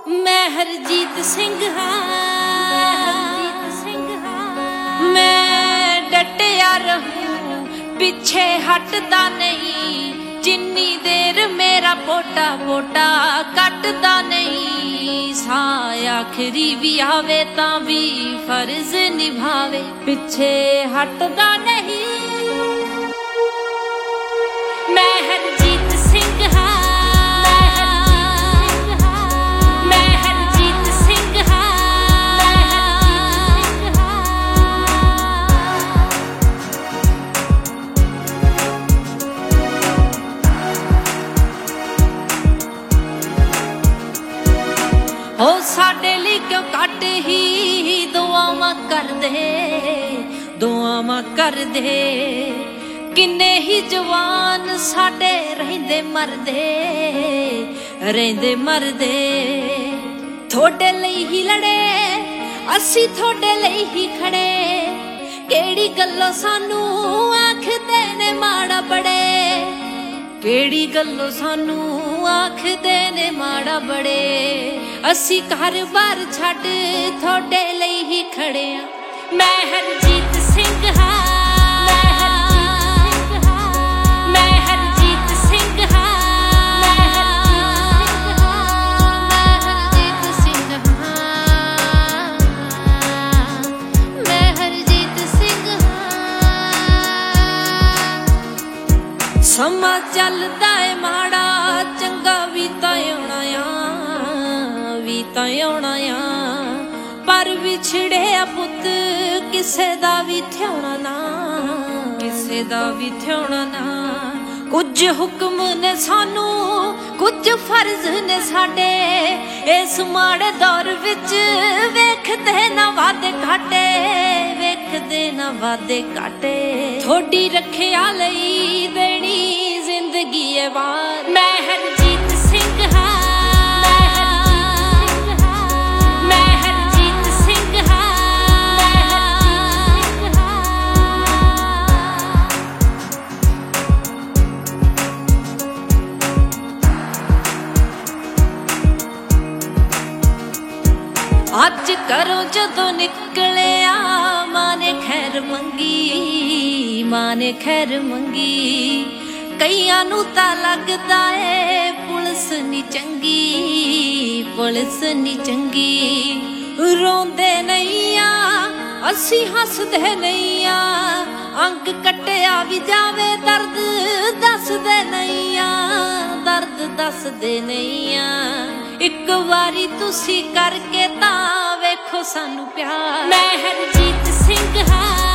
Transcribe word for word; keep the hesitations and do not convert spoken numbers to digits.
मैं हरजीत सिंह हाँ, मैं डटिया रहूं पीछे हटदा नहीं, जिन्नी देर मेरा पोटा पोटा कटदा नहीं। सा आखिरी भी आवे तां भी फर्ज निभावे, पीछे हटदा नहीं। मैं हरजीत सिंह हाँ, ओ साडे लई क्यों घट ही दुआवां कर दे, दुआवां कर दे। किन्ने ही जवान साडे रहिंदे मरदे, रहिंदे मरदे। थोड़े लई ही लड़े असी थोड़े लई ही खड़े, केड़ी गल्लों सानू आखदे ने माड़ा बड़े, केड़ी गल्लों सानू आखदे ने माड़ा बड़े। असी घर बार छड्ड थोड़े लई ही खड़े आ। मैं हरजीत सिंह हाँ, मैं हरजीत सिंह हाँ, मैं हरजीत सिंह हाँ, मैं हरजीत सिंह हाँ। समा चलदा है माड़ा चंगा भी तां आउणा आ, भी तां आउणा आ। पर विछड़िया पुत किसे दा भी थ्योणा ना, किसे दा भी थ्योणा ना। कुछ हुक्म ने सानू कुछ फर्ज ने साडे, इस माड़े दौर विच वेखदे ना वादे घाटे, वेखदे ना वादे घाटे। थोड़ी रखिया लई देनी जिंदगी ए वार। मैं हरजीत सिंह हाँ, अज करो जदों निकलिया मां ने खैर मंगी, मां ने खैर मंगी। कईयां नूं तां लगदा ए पुलिस नी चंगी, पुलिस नी चंगी। रोंदे नहीं आ असी हसदे नहीं आ, अंग कट्टिया भी जावे दर्द दसदे नहीं आ, दर्द दसदे नहीं आ। एक वारी तुसी करके तां वेखो सानू प्यार। मैं हरजीत सिंह हाँ,